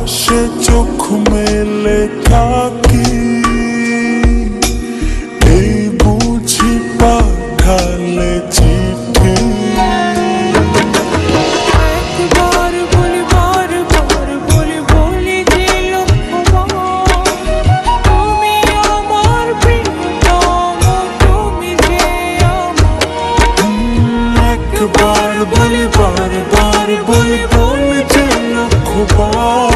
সে চোখ মেলে থাকি, এই বুঝি পাঠালে চিঠি। একবার বলি বারবার বলি বলি যে লক্ষ্যবার, তুমি আমার প্রিয়তম, তুমি যে আমার। একবার বলি বারবার বলি বলি যে লক্ষ্যবার,